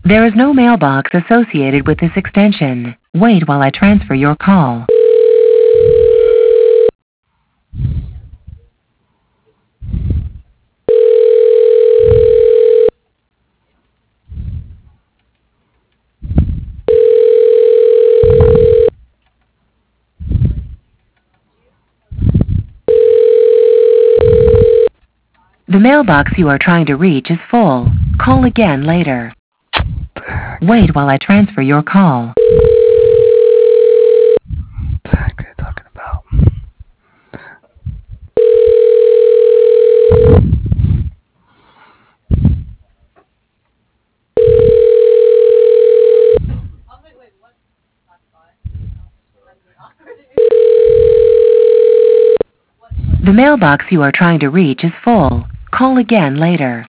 There is no mailbox associated with this extension. Wait while I transfer your call. The mailbox you are trying to reach is full. Call again later. Wait while I transfer your call. What the heck are you talking about? The mailbox you are trying to reach is full. Call again later.